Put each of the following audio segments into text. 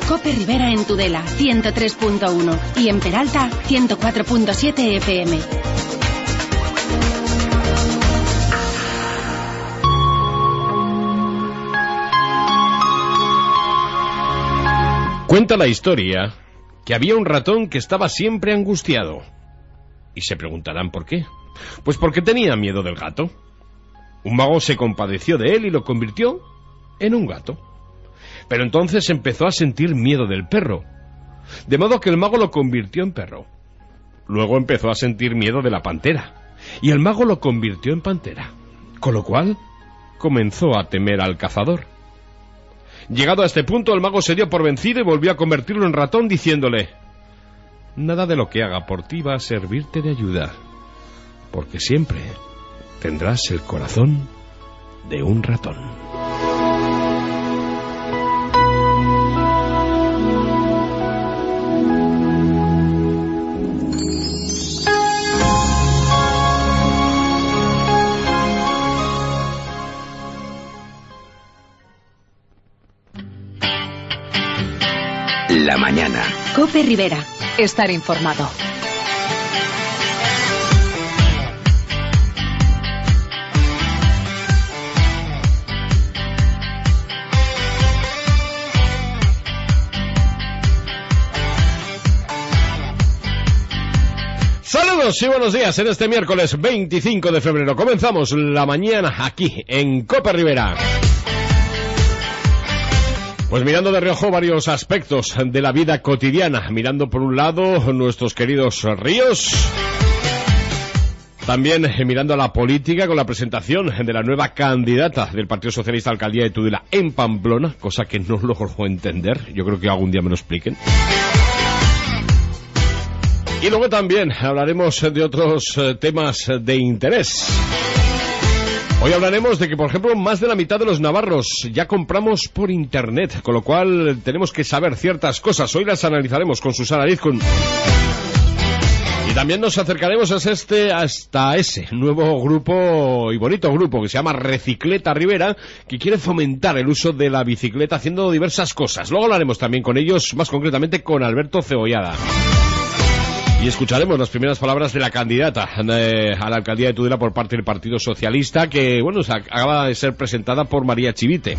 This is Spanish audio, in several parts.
Cope Rivera en Tudela, 103.1 y en Peralta, 104.7 FM. Cuenta la historia que había un ratón que estaba siempre angustiado. Y se preguntarán por qué. Pues porque tenía miedo del gato. Un mago se compadeció de él y lo convirtió en un gato. Pero entonces empezó a sentir miedo del perro, de modo que el mago lo convirtió en perro. Luego empezó a sentir miedo de la pantera, y el mago lo convirtió en pantera, con lo cual comenzó a temer al cazador. Llegado a este punto, el mago se dio por vencido y volvió a convertirlo en ratón, diciéndole: nada de lo que haga por ti va a servirte de ayuda, porque siempre tendrás el corazón de un ratón. La mañana. Cope Rivera. Estar informado. Saludos y buenos días en este miércoles 25 de febrero. Comenzamos la mañana aquí en Cope Rivera. Pues mirando de reojo varios aspectos de la vida cotidiana. Mirando por un lado nuestros queridos ríos. También mirando a la política con la presentación de la nueva candidata del Partido Socialista a la alcaldía de Tudela en Pamplona. Cosa que no logro entender. Yo creo que algún día me lo expliquen. Y luego también hablaremos de otros temas de interés. Hoy hablaremos de que, por ejemplo, más de la mitad de los navarros ya compramos por internet, con lo cual tenemos que saber ciertas cosas. Hoy las analizaremos con Susana Lizcun. Y también nos acercaremos hasta ese nuevo grupo y bonito grupo que se llama Recicleta Rivera, que quiere fomentar el uso de la bicicleta haciendo diversas cosas. Luego hablaremos también con ellos, más concretamente con Alberto Cebollada. Y escucharemos las primeras palabras de la candidata a la alcaldía de Tudela por parte del Partido Socialista, que, bueno, acaba de ser presentada por María Chivite.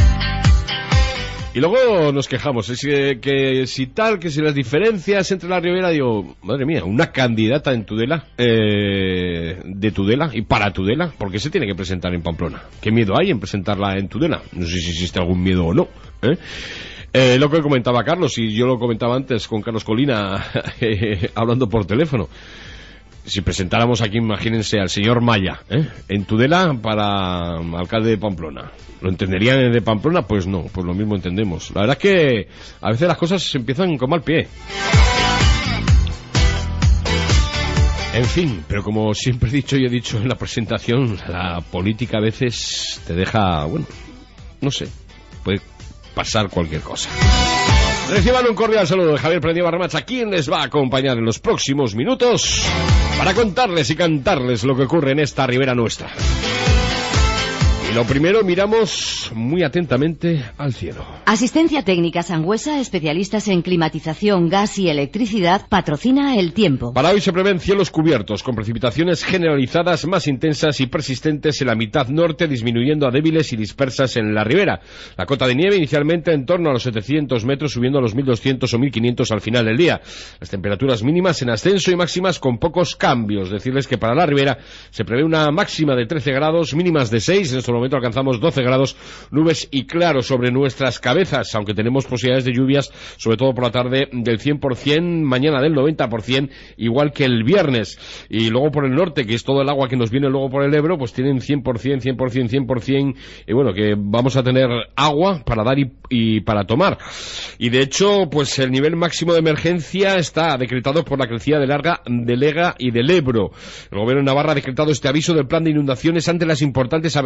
Y luego nos quejamos, que si las diferencias entre la Ribera, digo, madre mía, una candidata en Tudela, de Tudela y para Tudela, ¿por qué se tiene que presentar en Pamplona? ¿Qué miedo hay en presentarla en Tudela? No sé si existe algún miedo o no, lo que comentaba Carlos, y yo lo comentaba antes con Carlos Colina, hablando por teléfono. Si presentáramos aquí, imagínense, al señor Maya, en Tudela para alcalde de Pamplona. ¿Lo entenderían de Pamplona? Pues no, pues lo mismo entendemos. La verdad es que a veces las cosas se empiezan con mal pie. En fin, pero como siempre he dicho y he dicho en la presentación, la política a veces te deja, bueno, no sé, puede pasar cualquier cosa. Reciban un cordial saludo de Javier Prendió Barramacha, quien les va a acompañar en los próximos minutos para contarles y cantarles lo que ocurre en esta ribera nuestra. Y lo primero, miramos muy atentamente al cielo. Asistencia Técnica Sangüesa, especialistas en climatización, gas y electricidad, patrocina el tiempo. Para hoy se prevén cielos cubiertos, con precipitaciones generalizadas más intensas y persistentes en la mitad norte, disminuyendo a débiles y dispersas en la ribera. La cota de nieve inicialmente en torno a los 700 metros, subiendo a los 1200 o 1500 al final del día. Las temperaturas mínimas en ascenso y máximas con pocos cambios. Decirles que para la ribera se prevé una máxima de 13 grados, mínimas de 6, en estos momento alcanzamos 12 grados, nubes y claro sobre nuestras cabezas, aunque tenemos posibilidades de lluvias, sobre todo por la tarde, del 100%, mañana del 90%, igual que el viernes. Y luego por el norte, que es todo el agua que nos viene luego por el Ebro, pues tienen 100%, y bueno, que vamos a tener agua para dar y para tomar. Y de hecho, pues el nivel máximo de emergencia está decretado por la crecida del Ega y del Ebro. El gobierno de Navarra ha decretado este aviso del plan de inundaciones ante las importantes avenidas que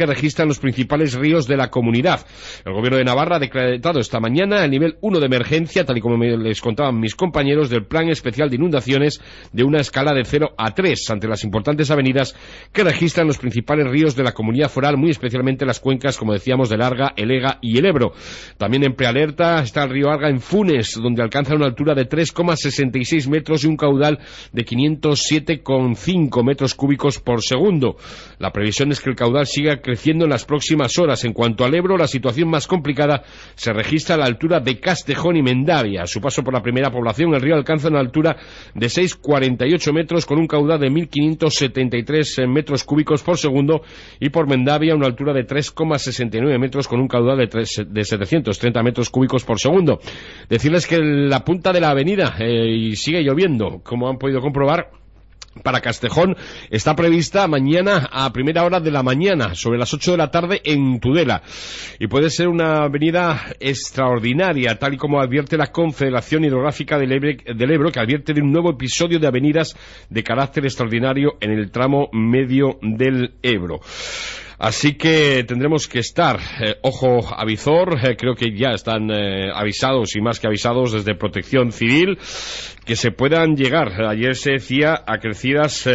que registran los principales ríos de la comunidad. El Gobierno de Navarra ha decretado esta mañana el nivel 1 de emergencia, tal y como les contaban mis compañeros, del Plan Especial de Inundaciones de una escala de 0 a 3, ante las importantes avenidas que registran los principales ríos de la comunidad foral, muy especialmente las cuencas, como decíamos, del Arga, el Ega y el Ebro. También en prealerta está el río Arga en Funes, donde alcanza una altura de 3,66 metros y un caudal de 507,5 metros cúbicos por segundo. La previsión es que el caudal siga creciendo en las próximas horas. En cuanto al Ebro, la situación más complicada se registra a la altura de Castejón y Mendavia. A su paso por la primera población, el río alcanza una altura de 6,48 metros con un caudal de 1.573 metros cúbicos por segundo, y por Mendavia una altura de 3,69 metros con un caudal de 730 metros cúbicos por segundo. Decirles que la punta de la avenida, y sigue lloviendo, como han podido comprobar, para Castejón está prevista mañana a primera hora de la mañana, sobre las 8 de la tarde en Tudela. Y puede ser una avenida extraordinaria, tal y como advierte la Confederación Hidrográfica del Ebro, que advierte de un nuevo episodio de avenidas de carácter extraordinario en el tramo medio del Ebro. Así que tendremos que estar ojo a visor. Creo que ya están avisados, y más que avisados, desde Protección Civil, que se puedan llegar, ayer se decía, a crecidas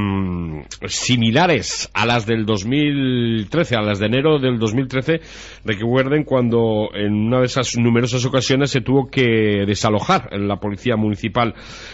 similares a las del 2013, a las de enero del 2013. Recuerden cuando en una de esas numerosas ocasiones se tuvo que desalojar la policía municipal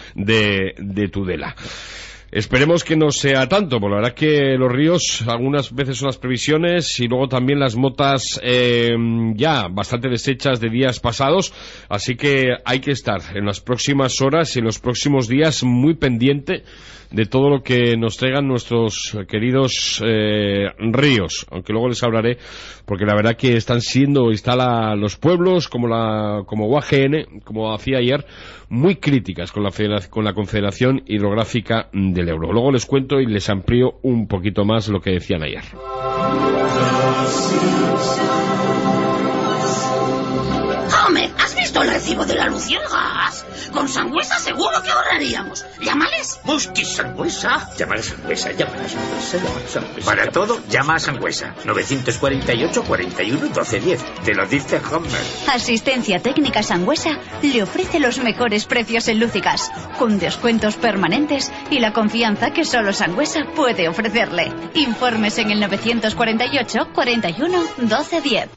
de Tudela. Esperemos que no sea tanto, porque la verdad que los ríos algunas veces son las previsiones, y luego también las motas ya bastante deshechas de días pasados, así que hay que estar en las próximas horas y en los próximos días muy pendiente de todo lo que nos traigan nuestros queridos ríos, aunque luego les hablaré, porque la verdad que están siendo, los pueblos como UAGN, como hacía ayer, muy críticas con la Confederación Hidrográfica del Ebro. Luego les cuento y les amplío un poquito más lo que decían ayer. Homer, ¿has visto el recibo de la luz y el gas? Con Sangüesa seguro que ahorraríamos. Llámales. Busquis Sangüesa. Llama a Sangüesa, llama a Sangüesa, llama a Sangüesa. Para todo, llama a Sangüesa. 948 41 12 10. Te lo dice Homer. Asistencia Técnica Sangüesa le ofrece los mejores precios en luz y gas, con descuentos permanentes y la confianza que solo Sangüesa puede ofrecerle. Informes en el 948 41 12 10.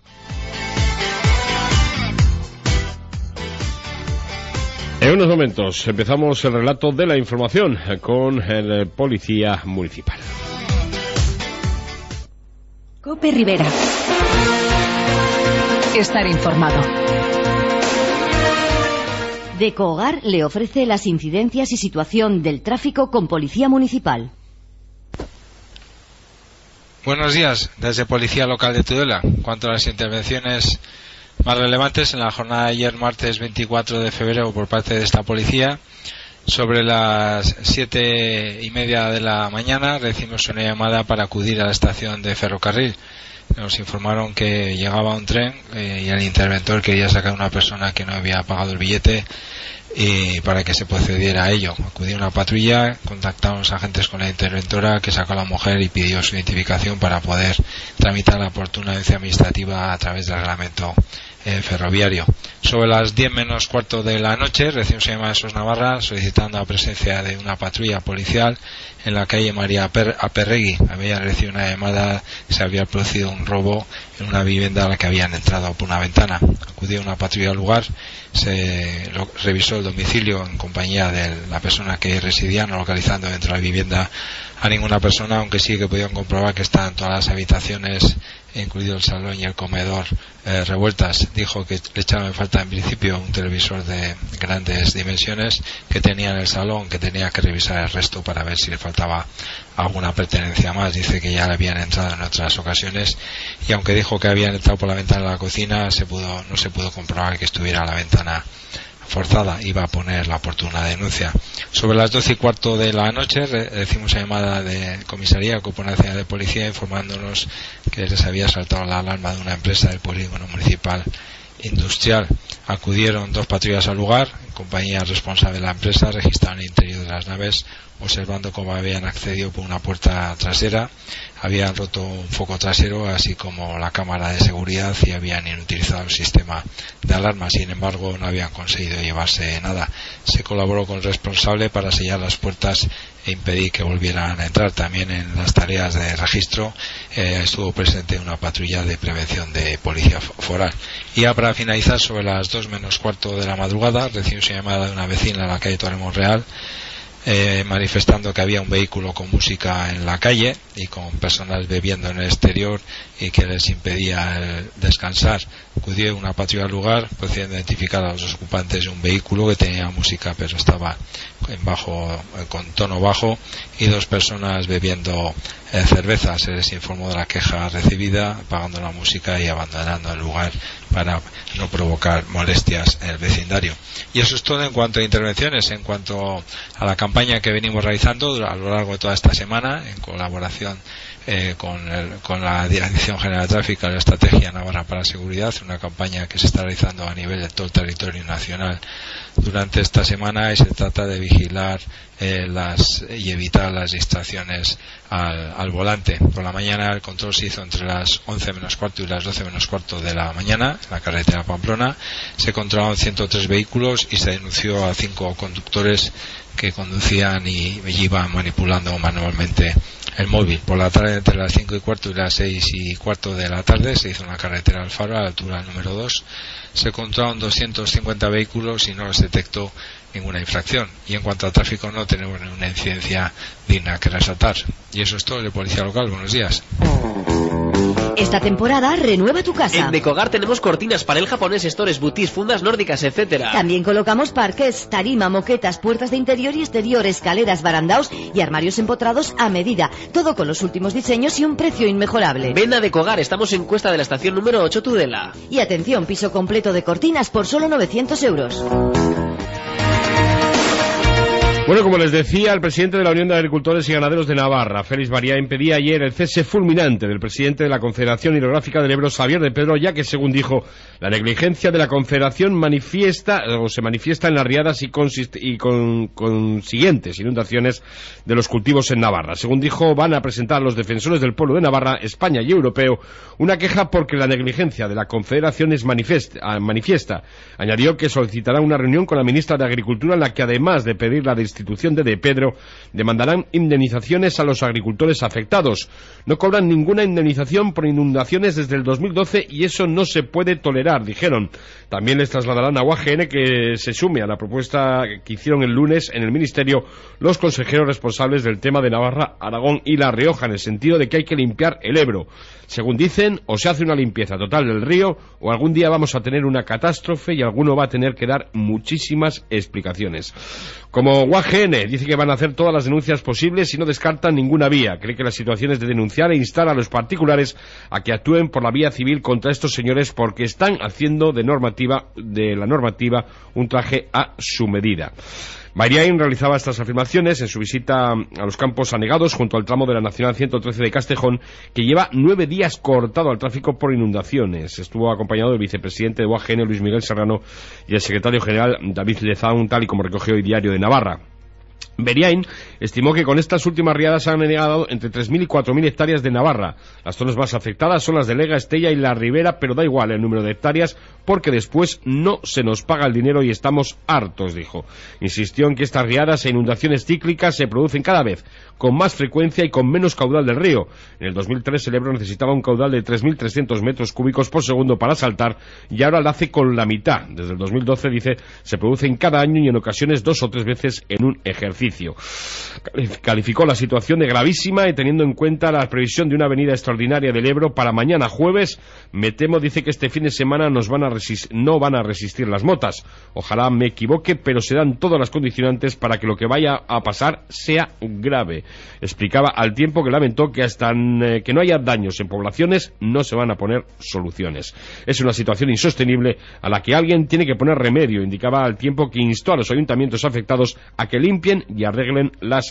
En unos momentos empezamos el relato de la información con el policía municipal. COPE Rivera. Estar informado. Decohogar le ofrece las incidencias y situación del tráfico con Policía Municipal. Buenos días, desde Policía Local de Tudela. En cuanto a las intervenciones más relevantes, en la jornada de ayer, martes 24 de febrero, por parte de esta policía, sobre las 7:30 de la mañana, recibimos una llamada para acudir a la estación de ferrocarril. Nos informaron que llegaba un tren y el interventor quería sacar a una persona que no había pagado el billete, y para que se procediera a ello. Acudió una patrulla, contactaron los agentes con la interventora, que sacó a la mujer y pidió su identificación para poder tramitar la oportuna denuncia administrativa a través del reglamento ferroviario. Sobre las 10 menos cuarto de la noche recibimos una llamada de SOS Navarra solicitando la presencia de una patrulla policial en la calle María Aperregui. Había recibido una llamada que se había producido un robo en una vivienda a la que habían entrado por una ventana. Acudió una patrulla al lugar, se revisó el domicilio en compañía de la persona que residía, no localizando dentro de la vivienda a ninguna persona, aunque sí que podían comprobar que estaban todas las habitaciones, incluido el salón y el comedor, revueltas. Dijo que le echaban en falta en principio un televisor de grandes dimensiones que tenía en el salón, que tenía que revisar el resto para ver si le faltaba alguna pertenencia más. Dice que ya le habían entrado en otras ocasiones, y aunque dijo que habían entrado por la ventana de la cocina, no se pudo comprobar que estuviera la ventana forzada. Iba a poner la oportuna denuncia. Sobre las 12:15 de la noche recibimos una llamada de comisaría, Cuerpo Nacional de Policía, informándonos que les había saltado la alarma de una empresa del polígono municipal industrial. Acudieron 2 patrullas al lugar, en compañía responsable de la empresa, registraron el interior de las naves, observando cómo habían accedido por una puerta trasera, habían roto un foco trasero, así como la cámara de seguridad, y habían inutilizado el sistema de alarma. Sin embargo, no habían conseguido llevarse nada. Se colaboró con el responsable para sellar las puertas e impedir que volvieran a entrar. También en las tareas de registro estuvo presente una patrulla de prevención de policía foral. Y ya para finalizar, sobre las 2 menos cuarto de la madrugada, recibimos una llamada de una vecina en la calle Torremón Real, manifestando que había un vehículo con música en la calle y con personas bebiendo en el exterior y que les impedía descansar. Acudió una patrulla al lugar, procediendo a identificar a los ocupantes de un vehículo que tenía música pero estaba con tono bajo, y 2 personas bebiendo cerveza. Se les informó de la queja recibida, apagando la música y abandonando el lugar para no provocar molestias en el vecindario. Y eso es todo en cuanto a intervenciones. En cuanto a la campaña que venimos realizando a lo largo de toda esta semana, en colaboración con la Dirección General de Tráfico y la Estrategia Navarra para la Seguridad, una campaña que se está realizando a nivel de todo el territorio nacional durante esta semana, y se trata de vigilar y evitar las distracciones al volante. Por la mañana el control se hizo entre las 11 menos cuarto y las 12 menos cuarto de la mañana en la carretera Pamplona. Se controlaron 103 vehículos y se denunció a 5 conductores que conducían y iban manipulando manualmente el móvil. Por la tarde, entre las 5 y cuarto y las 6 y cuarto de la tarde, se hizo una carretera al Faro, a la altura número 2. Se controlaron 250 vehículos y no se detectó ninguna infracción. Y en cuanto a tráfico, no tenemos ninguna incidencia digna que resaltar. Y eso es todo de Policía Local. Buenos días. Esta temporada renueva tu casa. En Decogar tenemos cortinas, panel japonés, stores, boutis, fundas nórdicas, etcétera. También colocamos parqués, tarima, moquetas, puertas de interior y exterior, escaleras, barandaos y armarios empotrados a medida. Todo con los últimos diseños y un precio inmejorable. Ven a Decogar, estamos en Cuesta de la estación número 8, Tudela. Y atención, piso completo de cortinas por solo 900 euros. Bueno, como les decía, el presidente de la Unión de Agricultores y Ganaderos de Navarra, Félix Bariain, pedía ayer el cese fulminante del presidente de la Confederación Hidrográfica del Ebro, Xavier de Pedro, ya que, según dijo, la negligencia de la Confederación se manifiesta en las riadas y con consiguientes inundaciones de los cultivos en Navarra. Según dijo, van a presentar a los defensores del pueblo de Navarra, España y europeo una queja porque la negligencia de la Confederación es manifiesta. Añadió que solicitará una reunión con la ministra de Agricultura en la que, además de pedir la destitución de Pedro, demandarán indemnizaciones a los agricultores afectados. No cobran ninguna indemnización por inundaciones desde el 2012 y eso no se puede tolerar, dijeron. También les trasladarán a UAGN que se sume a la propuesta que hicieron el lunes en el Ministerio los consejeros responsables del tema de Navarra, Aragón y La Rioja, en el sentido de que hay que limpiar el Ebro. Según dicen, o se hace una limpieza total del río, o algún día vamos a tener una catástrofe y alguno va a tener que dar muchísimas explicaciones. Como UAGN dice que van a hacer todas las denuncias posibles y no descartan ninguna vía. Cree que la situación es de denunciar e instar a los particulares a que actúen por la vía civil contra estos señores porque están haciendo de la normativa un traje a su medida. Bariain realizaba estas afirmaciones en su visita a los campos anegados junto al tramo de la Nacional 113 de Castejón, que lleva 9 días cortado al tráfico por inundaciones. Estuvo acompañado del vicepresidente de UAGN, Luis Miguel Serrano, y el secretario general, David Lezaun, tal y como recogió hoy Diario de Navarra. Bariain estimó que con estas últimas riadas han anegado entre 3.000 y 4.000 hectáreas de Navarra. Las zonas más afectadas son las de Lega, Estella y La Ribera, pero da igual el número de hectáreas porque después no se nos paga el dinero y estamos hartos, dijo. Insistió en que estas riadas e inundaciones cíclicas se producen cada vez con más frecuencia y con menos caudal del río. En el 2003 el Ebro necesitaba un caudal de 3.300 metros cúbicos por segundo para saltar y ahora lo hace con la mitad. Desde el 2012, dice, se producen cada año y en ocasiones 2 o 3 veces en un ejercicio. Calificó la situación de gravísima y teniendo en cuenta la previsión de una avenida extraordinaria del Ebro para mañana jueves, me temo, dice, que este fin de semana no van a resistir las motas. Ojalá me equivoque, pero se dan todas las condicionantes para que lo que vaya a pasar sea grave. Explicaba al tiempo que lamentó que hasta que no haya daños en poblaciones no se van a poner soluciones. Es una situación insostenible a la que alguien tiene que poner remedio. Indicaba al tiempo que instó a los ayuntamientos afectados a que limpien y arreglen las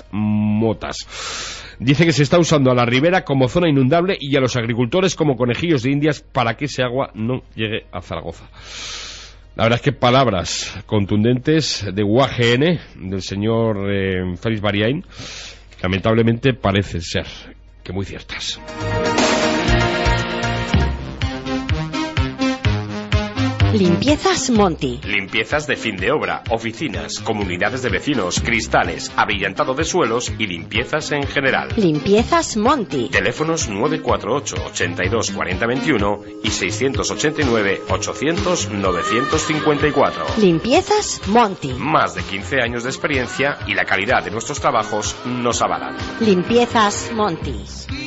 motas. Dice que se está usando a la ribera como zona inundable y a los agricultores como conejillos de indias para que ese agua no llegue a Zaragoza. La verdad es que palabras contundentes de UAGN, del señor Félix Bariain, lamentablemente parecen ser que muy ciertas. Limpiezas Monti. Limpiezas de fin de obra, oficinas, comunidades de vecinos, cristales, abrillantado de suelos y limpiezas en general. Limpiezas Monti. Teléfonos 948 82 40 21 y 689 800 954. Limpiezas Monti. Más de 15 años de experiencia y la calidad de nuestros trabajos nos avalan. Limpiezas Monti.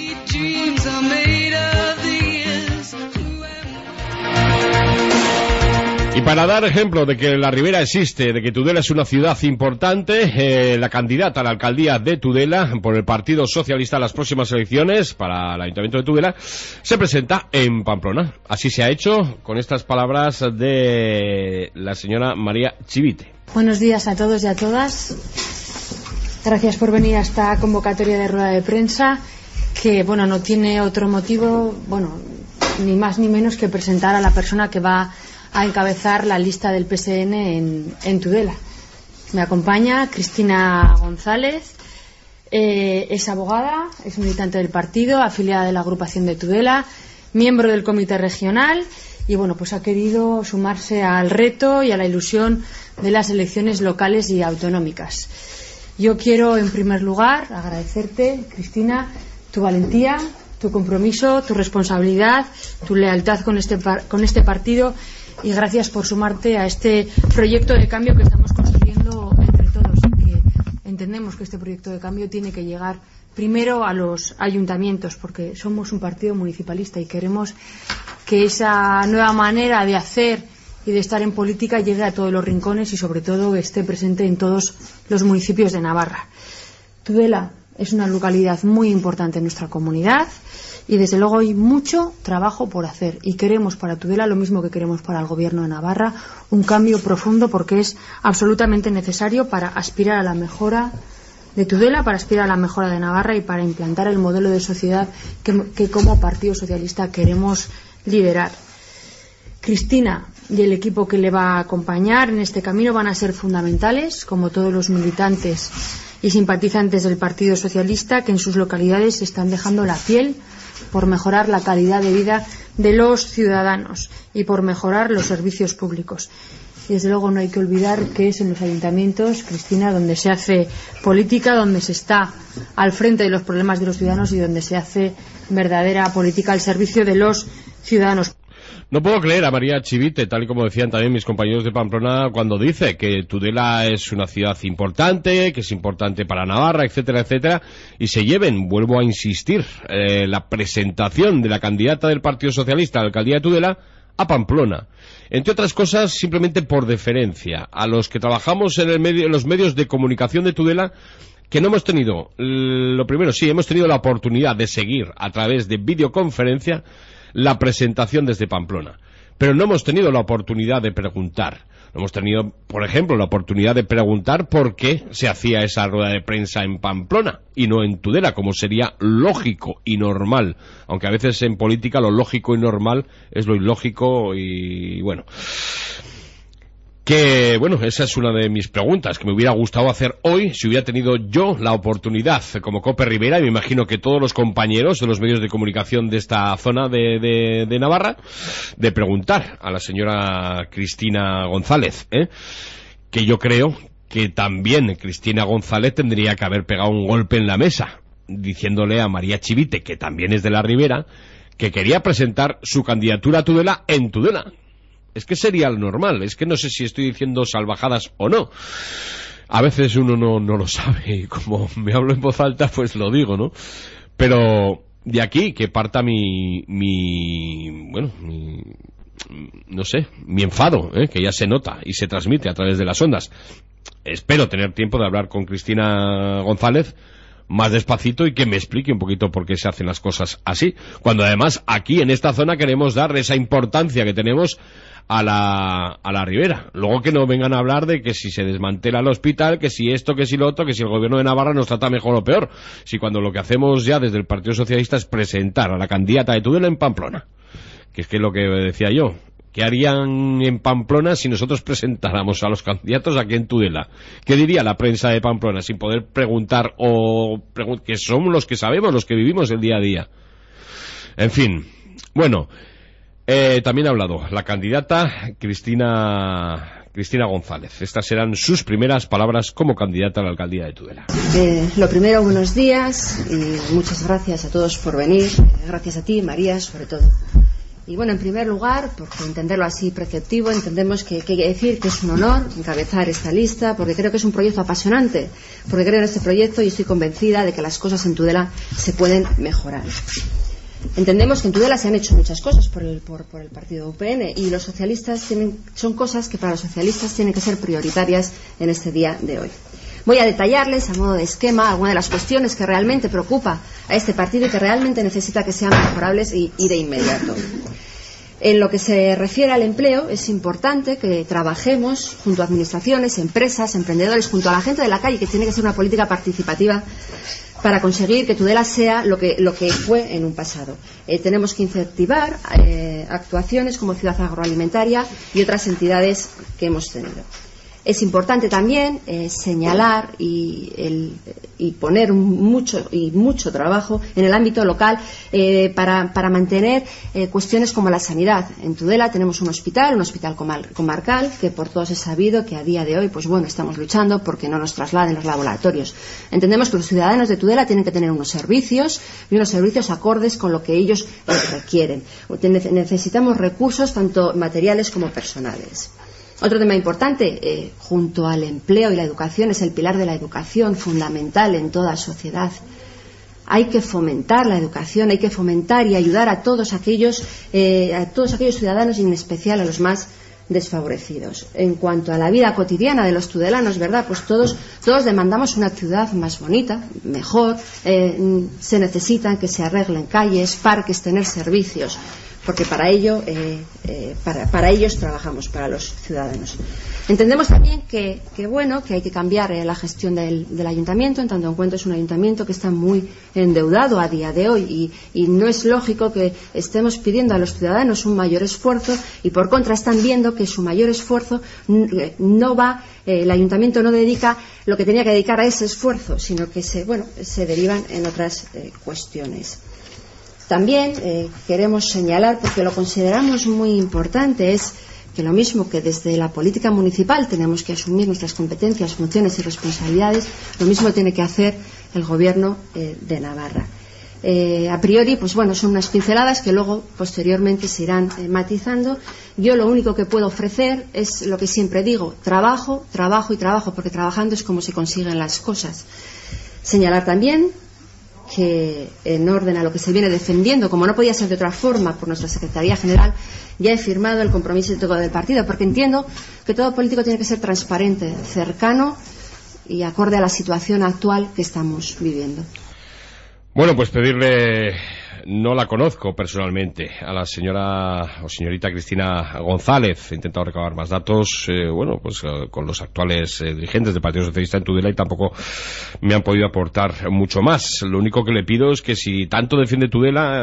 Y para dar ejemplo de que la Ribera existe, de que Tudela es una ciudad importante, la candidata a la alcaldía de Tudela por el Partido Socialista a las próximas elecciones para el Ayuntamiento de Tudela se presenta en Pamplona. Así se ha hecho con estas palabras de la señora María Chivite. Buenos días a todos y a todas. Gracias por venir a esta convocatoria de rueda de prensa que, bueno, no tiene otro motivo, bueno, ni más ni menos que presentar a la persona que va a encabezar la lista del PSN en Tudela. Me acompaña Cristina González, es abogada, es militante del partido, afiliada de la agrupación de Tudela, miembro del comité regional y bueno, pues ha querido sumarse al reto y a la ilusión de las elecciones locales y autonómicas. Yo quiero en primer lugar agradecerte, Cristina, tu valentía, tu compromiso, tu responsabilidad, tu lealtad con este partido y gracias por sumarte a este proyecto de cambio que estamos construyendo entre todos y que entendemos que este proyecto de cambio tiene que llegar primero a los ayuntamientos porque somos un partido municipalista y queremos que esa nueva manera de hacer y de estar en política llegue a todos los rincones y sobre todo esté presente en todos los municipios de Navarra. Tudela es una localidad muy importante en nuestra comunidad y desde luego hay mucho trabajo por hacer y queremos para Tudela lo mismo que queremos para el Gobierno de Navarra, un cambio profundo porque es absolutamente necesario para aspirar a la mejora de Tudela, para aspirar a la mejora de Navarra y para implantar el modelo de sociedad que como Partido Socialista queremos liderar. Cristina y el equipo que le va a acompañar en este camino van a ser fundamentales, como todos los militantes y simpatizantes del Partido Socialista que en sus localidades están dejando la piel por mejorar la calidad de vida de los ciudadanos y por mejorar los servicios públicos. Y desde luego no hay que olvidar que es en los ayuntamientos, Cristina, donde se hace política, donde se está al frente de los problemas de los ciudadanos y donde se hace verdadera política al servicio de los ciudadanos. No puedo creer a María Chivite, tal y como decían también mis compañeros de Pamplona, cuando dice que Tudela es una ciudad importante, que es importante para Navarra, etcétera, etcétera, y se lleven, vuelvo a insistir, la presentación de la candidata del Partido Socialista a la alcaldía de Tudela a Pamplona. Entre otras cosas, simplemente por deferencia a los que trabajamos en los medios de comunicación de Tudela, que no hemos tenido, lo primero, sí, hemos tenido la oportunidad de seguir a través de videoconferencia la presentación desde Pamplona, pero no hemos tenido la oportunidad de preguntar. No hemos tenido, por ejemplo, la oportunidad de preguntar por qué se hacía esa rueda de prensa en Pamplona y no en Tudela, como sería lógico y normal, aunque a veces en política lo lógico y normal es lo ilógico y bueno. Que, bueno, esa es una de mis preguntas que me hubiera gustado hacer hoy si hubiera tenido yo la oportunidad como Cope Rivera, y me imagino que todos los compañeros de los medios de comunicación de esta zona de Navarra, de preguntar a la señora Cristina González, que yo creo que también Cristina González tendría que haber pegado un golpe en la mesa, diciéndole a María Chivite, que también es de la Ribera, que quería presentar su candidatura a Tudela en Tudela. Es que sería lo normal, es que no sé si estoy diciendo salvajadas o no. A veces uno no lo sabe y como me hablo en voz alta pues lo digo, ¿no? Pero de aquí que parta mi enfado, que ya se nota y se transmite a través de las ondas. Espero tener tiempo de hablar con Cristina González más despacito y que me explique un poquito por qué se hacen las cosas así, cuando además aquí en esta zona queremos dar esa importancia que tenemos a la Ribera. Luego que no vengan a hablar de que si se desmantela el hospital, que si esto, que si lo otro, que si el gobierno de Navarra nos trata mejor o peor, si cuando lo que hacemos ya desde el Partido Socialista es presentar a la candidata de Tudela en Pamplona, que es que lo que decía yo, ¿Qué harían en Pamplona si nosotros presentáramos a los candidatos aquí en Tudela? ¿Qué diría la prensa de Pamplona sin poder preguntar que somos los que sabemos, los que vivimos el día a día? En fin, bueno, también ha hablado la candidata Cristina González. Estas serán sus primeras palabras como candidata a la alcaldía de Tudela. Lo primero, buenos días y muchas gracias a todos por venir. Gracias a ti, María, sobre todo. Y bueno, en primer lugar, por entenderlo así preceptivo, entendemos que hay que decir que es un honor encabezar esta lista, porque creo que es un proyecto apasionante, porque creo en este proyecto y estoy convencida de que las cosas en Tudela se pueden mejorar. Entendemos que en Tudela se han hecho muchas cosas por el partido UPN y los socialistas son cosas que para los socialistas tienen que ser prioritarias en este día de hoy. Voy a detallarles a modo de esquema algunas de las cuestiones que realmente preocupa a este partido y que realmente necesita que sean mejorables y de inmediato. En lo que se refiere al empleo, es importante que trabajemos junto a administraciones, empresas, emprendedores, junto a la gente de la calle, que tiene que ser una política participativa para conseguir que Tudela sea lo que fue en un pasado. Tenemos que incentivar actuaciones como Ciudad Agroalimentaria y otras entidades que hemos tenido. Es importante también señalar y poner mucho trabajo en el ámbito local para mantener cuestiones como la sanidad. En Tudela tenemos un hospital comarcal, que por todos es sabido que a día de hoy, pues bueno, estamos luchando porque no nos trasladen los laboratorios. Entendemos que los ciudadanos de Tudela tienen que tener unos servicios acordes con lo que ellos requieren. Necesitamos recursos tanto materiales como personales. Otro tema importante, junto al empleo y la educación, es el pilar de la educación, fundamental en toda sociedad. Hay que fomentar la educación, hay que fomentar y ayudar a todos aquellos ciudadanos y en especial a los más desfavorecidos. En cuanto a la vida cotidiana de los tudelanos, ¿verdad? Pues todos demandamos una ciudad más bonita, mejor, se necesitan que se arreglen calles, parques, tener servicios, porque para ellos trabajamos, para los ciudadanos. Entendemos también que hay que cambiar la gestión del ayuntamiento, en tanto en cuanto es un ayuntamiento que está muy endeudado a día de hoy y no es lógico que estemos pidiendo a los ciudadanos un mayor esfuerzo y por contra están viendo que su mayor esfuerzo no va, el ayuntamiento no dedica lo que tenía que dedicar a ese esfuerzo, sino que se derivan en otras cuestiones. También queremos señalar, porque lo consideramos muy importante, es que lo mismo que desde la política municipal tenemos que asumir nuestras competencias, funciones y responsabilidades, lo mismo tiene que hacer el Gobierno de Navarra. A priori, pues bueno, son unas pinceladas que luego, posteriormente, se irán matizando. Yo lo único que puedo ofrecer es lo que siempre digo: trabajo, trabajo y trabajo, porque trabajando es como se consiguen las cosas. Señalar también que, en orden a lo que se viene defendiendo, como no podía ser de otra forma, por nuestra Secretaría General, ya he firmado el compromiso del partido, porque entiendo que todo político tiene que ser transparente, cercano y acorde a la situación actual que estamos viviendo. Bueno, pues pedirle, no la conozco personalmente, a la señorita Cristina González. He intentado recabar más datos, con los actuales dirigentes del Partido Socialista en Tudela y tampoco me han podido aportar mucho más. Lo único que le pido es que si tanto defiende Tudela,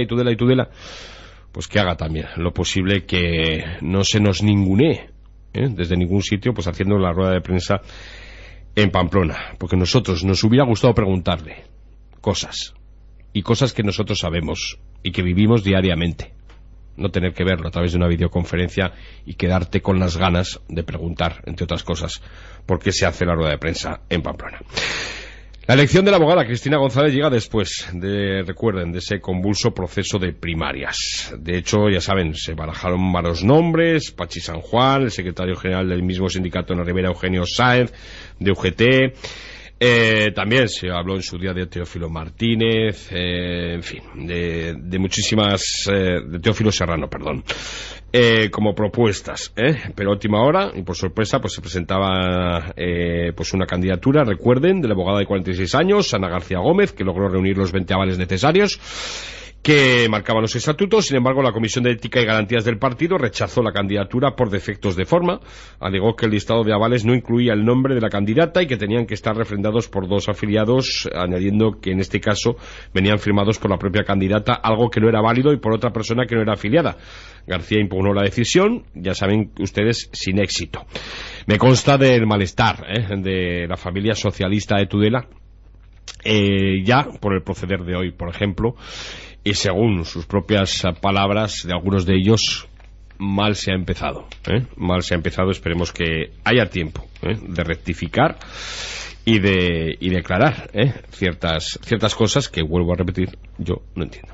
pues que haga también lo posible que no se nos ningunee desde ningún sitio, pues haciendo la rueda de prensa en Pamplona, porque nosotros nos hubiera gustado preguntarle cosas que nosotros sabemos y que vivimos diariamente, no tener que verlo a través de una videoconferencia y quedarte con las ganas de preguntar, entre otras cosas, por qué se hace la rueda de prensa en Pamplona. La elección de la abogada Cristina González llega después de ese convulso proceso de primarias. De hecho, ya saben, se barajaron varios nombres: Pachi San Juan, el secretario general del mismo sindicato en la Ribera, Eugenio Sáenz, de UGT. También se habló en su día de Teófilo Martínez, en fin, de muchísimas, de Teófilo Serrano, perdón, como propuestas, pero a última hora, y por sorpresa, pues se presentaba pues una candidatura, recuerden, de la abogada de 46 años, Ana García Gómez, que logró reunir los 20 avales necesarios, que marcaban los estatutos. Sin embargo, la Comisión de Ética y Garantías del partido rechazó la candidatura por defectos de forma. Alegó que el listado de avales no incluía el nombre de la candidata y que tenían que estar refrendados por 2 afiliados, añadiendo que en este caso venían firmados por la propia candidata, algo que no era válido, y por otra persona que no era afiliada. García impugnó la decisión, ya saben ustedes, sin éxito. Me consta del malestar de la familia socialista de Tudela, ya por el proceder de hoy, por ejemplo, y según sus propias palabras de algunos de ellos, mal se ha empezado. Mal se ha empezado. Esperemos que haya tiempo de rectificar y de aclarar ciertas cosas que, vuelvo a repetir, yo no entiendo.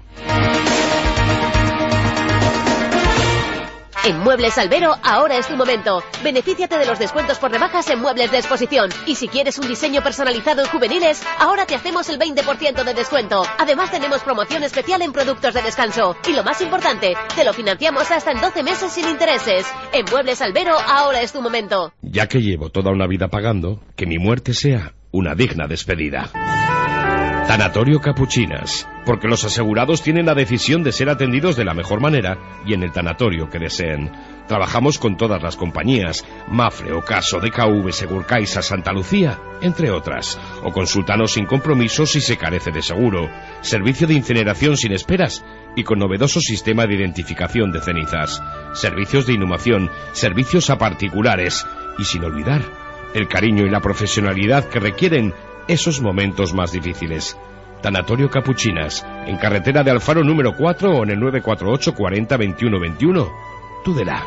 En Muebles Albero, ahora es tu momento. Benefíciate de los descuentos por rebajas en muebles de exposición. Y si quieres un diseño personalizado en juveniles, ahora te hacemos el 20% de descuento. Además, tenemos promoción especial en productos de descanso. Y lo más importante, te lo financiamos hasta en 12 meses sin intereses. En Muebles Albero, ahora es tu momento. Ya que llevo toda una vida pagando, que mi muerte sea una digna despedida. Tanatorio Capuchinas, porque los asegurados tienen la decisión de ser atendidos de la mejor manera y en el tanatorio que deseen. Trabajamos con todas las compañías, Mafre, Ocaso, DKV, Segurcaixa, Santa Lucía, entre otras. O consúltanos sin compromiso si se carece de seguro. Servicio de incineración sin esperas y con novedoso sistema de identificación de cenizas. Servicios de inhumación, servicios a particulares y sin olvidar el cariño y la profesionalidad que requieren esos momentos más difíciles. Tanatorio Capuchinas, en carretera de Alfaro número 4 o en el 948 40 21 21. Tudela.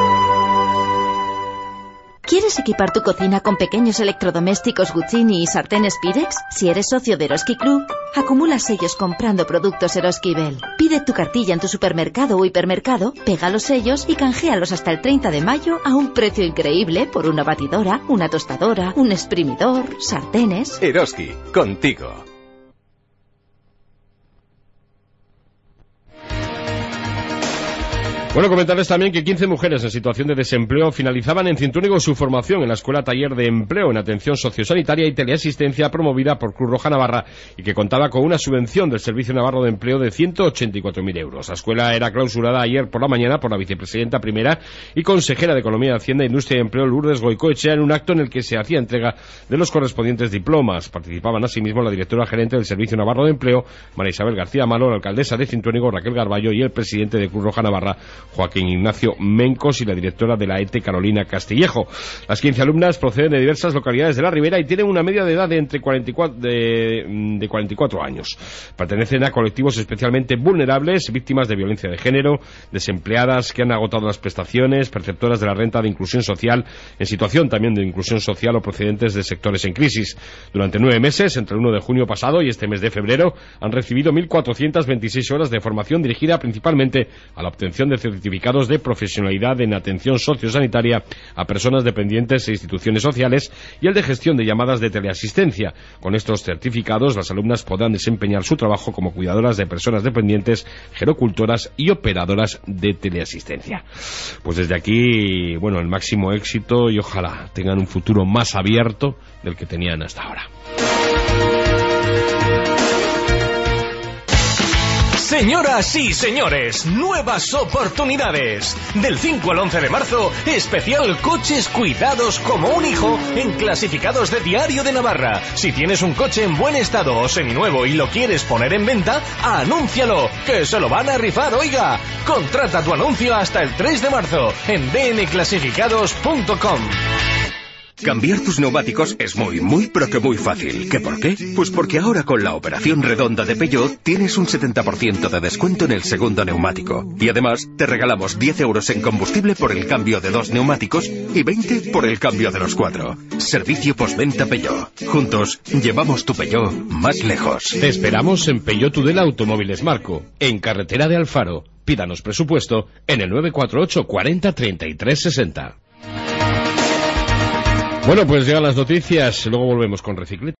¿Quieres equipar tu cocina con pequeños electrodomésticos Guzzini y sartenes Pirex? Si eres socio de Eroski Club, acumula sellos comprando productos Eroski Bell. Pide tu cartilla en tu supermercado o hipermercado, pega los sellos y canjealos hasta el 30 de mayo a un precio increíble por una batidora, una tostadora, un exprimidor, sartenes... Eroski, contigo. Bueno, comentarles también que 15 mujeres en situación de desempleo finalizaban en Cintruénigo su formación en la Escuela Taller de Empleo en Atención Sociosanitaria y Teleasistencia promovida por Cruz Roja Navarra y que contaba con una subvención del Servicio Navarro de Empleo de 184.000 euros. La escuela era clausurada ayer por la mañana por la vicepresidenta primera y consejera de Economía, Hacienda, Industria y Empleo, Lourdes Goicoechea, en un acto en el que se hacía entrega de los correspondientes diplomas. Participaban asimismo la directora gerente del Servicio Navarro de Empleo, María Isabel García Malo, la alcaldesa de Cintruénigo, Raquel Garballo, y el presidente de Cruz Roja Navarra, Joaquín Ignacio Mencos, y la directora de la ETE, Carolina Castillejo. Las 15 alumnas proceden de diversas localidades de la Ribera y tienen una media de edad de entre 44 años. Pertenecen a colectivos especialmente vulnerables, víctimas de violencia de género, desempleadas que han agotado las prestaciones, perceptoras de la renta de inclusión social, en situación también de inclusión social o procedentes de sectores en crisis. Durante 9 meses, entre el 1 de junio pasado y este mes de febrero, han recibido 1.426 horas de formación dirigida principalmente a la obtención de certificados de profesionalidad en atención sociosanitaria a personas dependientes e instituciones sociales y el de gestión de llamadas de teleasistencia. Con estos certificados, las alumnas podrán desempeñar su trabajo como cuidadoras de personas dependientes, gerocultoras y operadoras de teleasistencia. Pues desde aquí, bueno, el máximo éxito y ojalá tengan un futuro más abierto del que tenían hasta ahora. Señoras y señores, nuevas oportunidades. Del 5 al 11 de marzo, especial coches cuidados como un hijo en clasificados de Diario de Navarra. Si tienes un coche en buen estado o seminuevo y lo quieres poner en venta, anúncialo, que se lo van a rifar, oiga. Contrata tu anuncio hasta el 3 de marzo en dnclasificados.com. Cambiar tus neumáticos es muy, pero que muy fácil. ¿Qué por qué? Pues porque ahora con la operación redonda de Peugeot tienes un 70% de descuento en el segundo neumático. Y además te regalamos 10 euros en combustible por el cambio de 2 neumáticos y 20 por el cambio de los 4. Servicio postventa Peugeot. Juntos llevamos tu Peugeot más lejos. Te esperamos en Peugeot Tudela Automóviles Marco, en carretera de Alfaro. Pídanos presupuesto en el 948 40 33 60. Bueno, pues llegan las noticias, luego volvemos con Reciclete.